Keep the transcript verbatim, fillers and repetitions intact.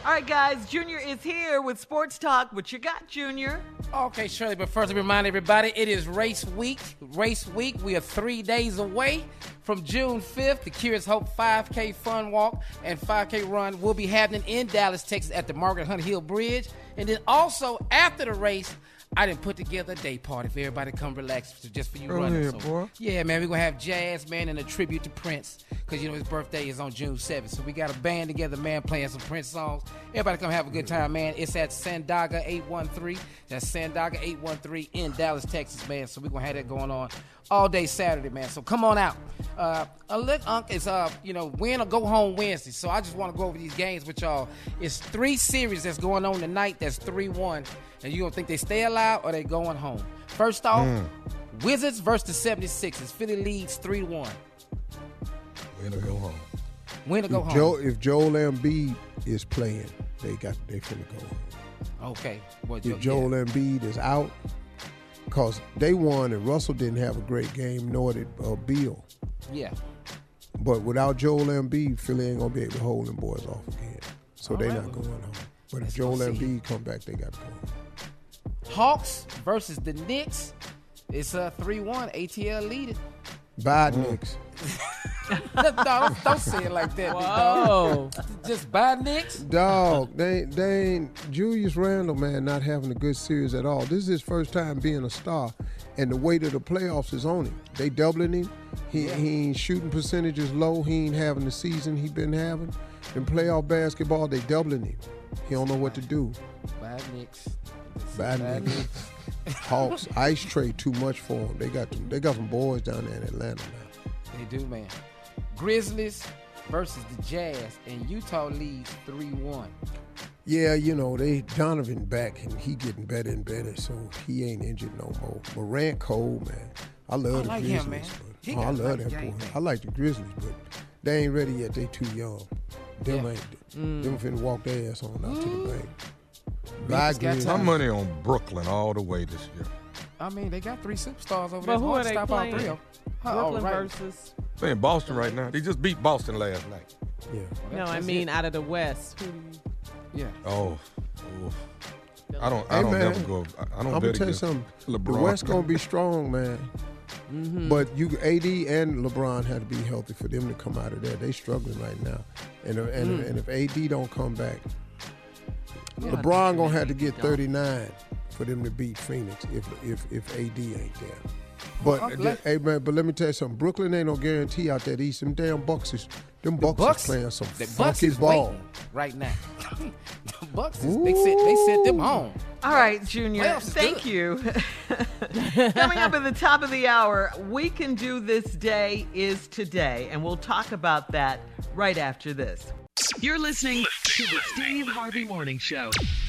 All right, guys, Junior is here with Sports Talk. What you got, Junior? Okay, Shirley, but first, to remind everybody, it is race week. Race week. We are three days away from June fifth. The Curious Hope five K Fun Walk and five K Run will be happening in Dallas, Texas at the Margaret Hunt Hill Bridge. And then also, after the race, I didn't put together a day party for everybody to come relax just for you Go running. ahead, so, boy. Yeah, man, we're going to have jazz, man, and a tribute to Prince because, you know, his birthday is on June seventh. So we got a band together, man, playing some Prince songs. Everybody come have a good time, man. It's at Sandaga eight one three. That's Sandaga eight one three in Dallas, Texas, man. So we're going to have that going on all day Saturday, man. So come on out. Uh, a little Unc is, uh, you know, win or go home Wednesday. So I just want to go over these games with y'all. It's three series that's going on tonight. That's three one. And you don't think they stay alive or they going home. First off, mm. Wizards versus the seventy-sixers. Philly leads three one. Win or go home. Win or go if home. Joe, if Joel Embiid is playing, they got they finna go home. Okay. Well, if Joe, Joel yeah. Embiid is out, because they won and Russell didn't have a great game, nor did uh, Beal. Yeah. But without Joel Embiid, Philly ain't gonna be able to hold them boys off again. So they're right, not well, going home. But let's if Joel go see. Embiid come back, they got to go home. Hawks versus the Knicks. It's a three one. A T L lead it. Bye, mm. Knicks. no, don't, don't say it like that, Whoa. big dog. Just bye, Knicks. Dog, they they ain't Julius Randle, man, not having a good series at all. This is his first time being a star, and the weight of the playoffs is on him. They doubling him. He yeah. he ain't shooting percentages low. He ain't having the season he been having. In playoff basketball, they doubling him. He don't know what to do. Bye, Knicks. Bad Knicks. Hawks, ice trade too much for them. They got them, they got some boys down there in Atlanta now. They do, man. Grizzlies versus the Jazz, and Utah leads three one. Yeah, you know, they Donovan back, and he getting better and better, so he ain't injured no more. Morant cold, man. I love I the like Grizzlies. him, man. But, oh, I love that boy. I like the Grizzlies, but they ain't ready yet. They too young. Them yeah. ain't. Mm. Them finna walk their ass on out mm. to the bank. My money on Brooklyn all the way this year. I mean, they got three superstars over but there. who are they stop playing? All three of them. Brooklyn oh, right. versus. They in Boston right now. They just beat Boston last night. Yeah. Well, no, I mean it. Out of the West. Who do you? Yeah. Oh. oh. I don't. I hey, don't man, never go. I don't. I'm bet gonna tell you something. LeBron. The West gonna be strong, man. Mm-hmm. But you, A D and LeBron had to be healthy for them to come out of there. They struggling right now, and and, mm. and if A D don't come back, yeah, LeBron gonna have to get thirty-nine for them to beat Phoenix if if if A D ain't there. But well, th- hey man, but let me tell you something. Brooklyn ain't no guarantee out there East. Them damn Bucks is them the Bucks, Bucks is playing some the funky Bucks is ball right now. The Bucks is, they sent they sent them home. All right, Junior. Thank good. you. Coming up at the top of the hour, We Can Do This Day is Today, and we'll talk about that right after this. You're listening to the Steve Harvey Morning Show.